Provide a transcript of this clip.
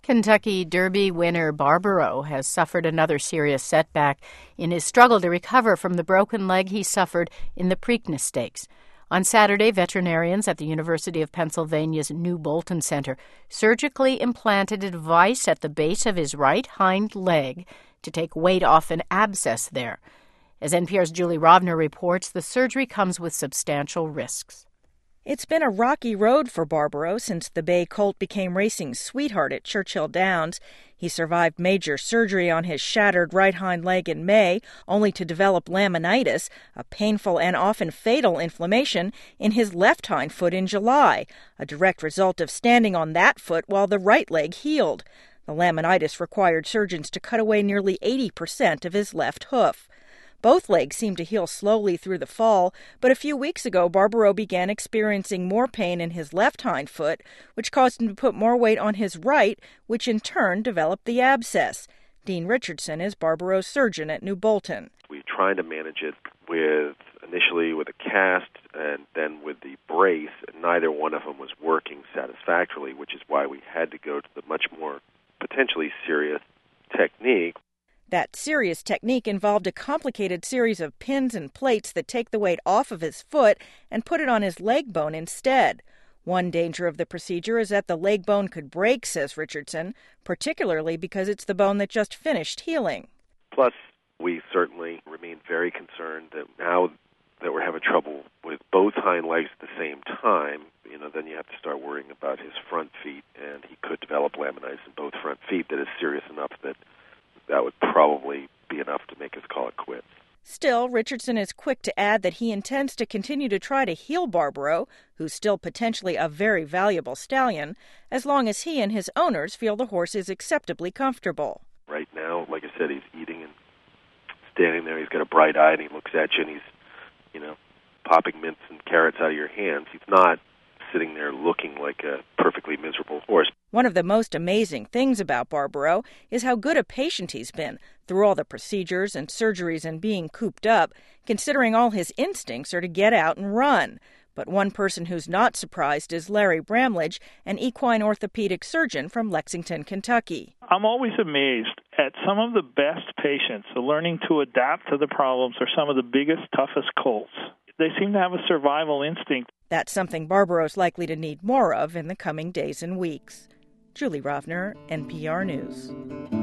Kentucky Derby winner Barbaro has suffered another serious setback in his struggle to recover from the broken leg he suffered in the Preakness Stakes. On Saturday, veterinarians at the University of Pennsylvania's New Bolton Center surgically implanted a device at the base of his right hind leg to take weight off an abscess there. As NPR's Julie Rovner reports, the surgery comes with substantial risks. It's been a rocky road for Barbaro since the Bay Colt became racing's sweetheart at Churchill Downs. He survived major surgery on his shattered right hind leg in May, only to develop laminitis, a painful and often fatal inflammation, in his left hind foot in July, a direct result of standing on that foot while the right leg healed. The laminitis required surgeons to cut away nearly 80% of his left hoof. Both legs seemed to heal slowly through the fall, but a few weeks ago, Barbaro began experiencing more pain in his left hind foot, which caused him to put more weight on his right, which in turn developed the abscess. Dean Richardson is Barbaro's surgeon at New Bolton. We tried to manage it initially with a cast and then with the brace, and neither one of them was working satisfactorily, which is why we had to go to the much more potentially serious technique. That serious technique involved a complicated series of pins and plates that take the weight off of his foot and put it on his leg bone instead. One danger of the procedure is that the leg bone could break, says Richardson, particularly because it's the bone that just finished healing. Plus, we certainly remain very concerned that now that we're having trouble with both hind legs at the same time, then you have to start worrying about his front feet, and he could develop laminitis in both front feet that is serious enough that would probably be enough to make us call it quits. Still, Richardson is quick to add that he intends to continue to try to heal Barbaro, who's still potentially a very valuable stallion, as long as he and his owners feel the horse is acceptably comfortable. Right now, like I said, he's eating and standing there. He's got a bright eye, and he looks at you, and he's, popping mints and carrots out of your hands. He's not sitting there looking like a perfectly miserable horse. One of the most amazing things about Barbaro is how good a patient he's been through all the procedures and surgeries and being cooped up, considering all his instincts are to get out and run. But one person who's not surprised is Larry Bramlage, an equine orthopedic surgeon from Lexington, Kentucky. I'm always amazed at some of the best patients learning to adapt to the problems are some of the biggest, toughest colts. They seem to have a survival instinct. That's something Barbaro's likely to need more of in the coming days and weeks. Julie Rovner, NPR News.